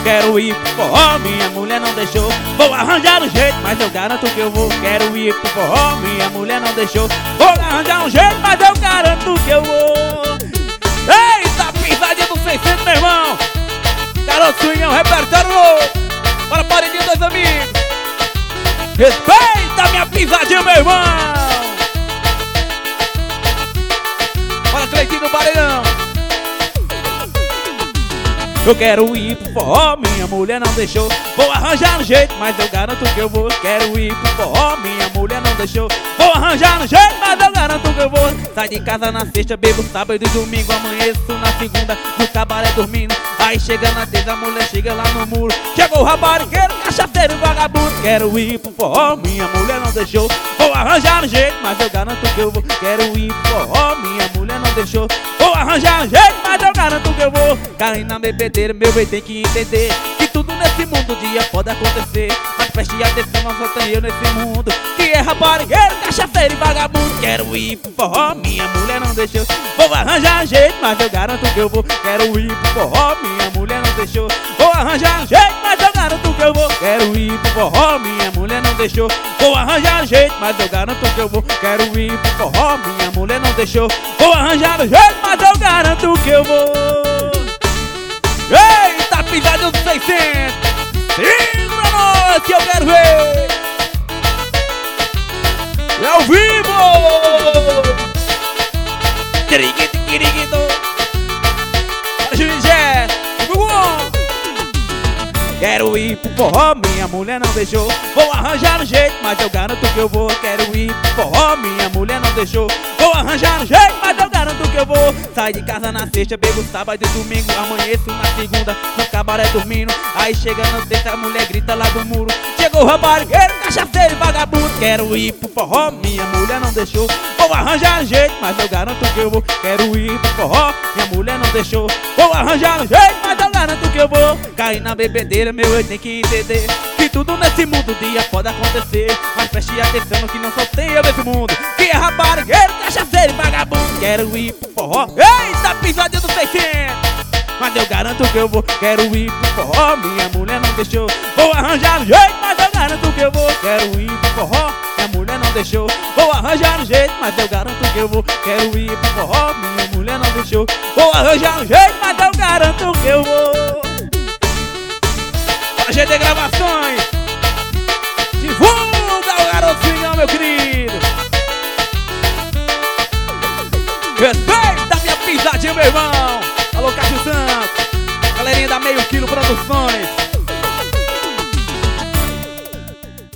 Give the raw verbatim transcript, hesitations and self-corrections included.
quero ir pro forró, minha mulher não deixou. Vou arranjar um jeito, mas eu garanto que eu vou. Quero ir pro forró, minha mulher não deixou. Vou arranjar um jeito, mas eu garanto que eu vou. Eita, pisadinha do seiscentos, meu irmão. Garoto Swingão, repertório novo. Bora, paredinha, dois amigos. Respeita minha pisadinha, meu irmão. Bora, Cleitinho do Paredão. Eu quero ir pro forró, minha mulher não deixou. Vou arranjar um jeito, mas eu garanto que eu vou. Quero ir pro forró, minha mulher não deixou. Vou arranjar um jeito, mas eu garanto que eu vou. Sai de casa na sexta, bebo sábado e domingo. Amanheço na segunda, no cabaré dormindo. Aí chega na terça, a mulher chega lá no muro. Chegou o rabarigueiro, cachaceiro, vagabundo. Quero ir pro forró, minha mulher não deixou. Vou arranjar um jeito, mas eu garanto que eu vou. Quero ir pro forró, minha mulher não deixou. Vou arranjar um jeito, mas eu garanto que eu vou. Cair na bebedeira, meu bem, tem que entender que tudo nesse mundo um dia pode acontecer. Mas preste atenção, não só tem eu nesse mundo que é rabarigueiro, cachaceiro e vagabundo. Quero ir pro forró, minha mulher não deixou. Vou arranjar um jeito, mas eu garanto que eu vou. Quero ir pro forró, minha mulher não deixou. Vou arranjar um jeito, mas eu garanto que eu vou. Quero ir pro forró, minha mulher não deixou. Vou arranjar um jeito, mas eu garanto que eu vou. Quero ir pro forró, minha mulher não deixou. Vou arranjar um jeito, mas eu garanto que eu vou. Eita, pisadinha dos seiscentos. Segura nós que eu quero ver. É ao vivo. Quiriguito, quiriguito. Jurigé. Quero ir pro forró, minha mulher não deixou. Vou arranjar um jeito, mas eu garanto que eu vou. Quero ir pro forró, minha mulher não deixou. Vou arranjar um jeito, mas eu garanto que eu vou. Sai de casa na sexta, bebo sábado e domingo. Amanheço na segunda, no cabaré dormindo. Aí chega na sexta, a mulher grita lá do muro. Chegou o rabarigueiro, cachaceiro e vagabundo. Quero ir pro forró, minha mulher não deixou. Vou arranjar um jeito, mas eu garanto que eu vou. Quero ir pro forró, minha mulher não deixou. Vou arranjar um jeito, mas eu garanto que eu vou. Cair na bebedeira, meu, eu tenho que entender que tudo nesse mundo um dia pode acontecer. Mas preste atenção que não só tem eu nesse mundo que é rabarigueiro, cachaceiro e vagabundo. Quero ir pro forró. Eita, pisadinha do seiscentos. Mas eu garanto que eu vou. Quero ir pro forró, minha mulher não deixou. Vou arranjar um jeito, mas eu garanto que eu vou. Quero ir pro forró, minha mulher não deixou. Vou arranjar um jeito, mas eu garanto que eu vou. Quero ir pro forró, minha mulher não deixou. Vou arranjar um jeito, mas eu garanto que eu vou. G D Gravações, divulga o Garoto Swingão, meu querido. Respeita minha pisadinha, meu irmão. Alô, Cássio Santos, galerinha da Meio Quilo Produções.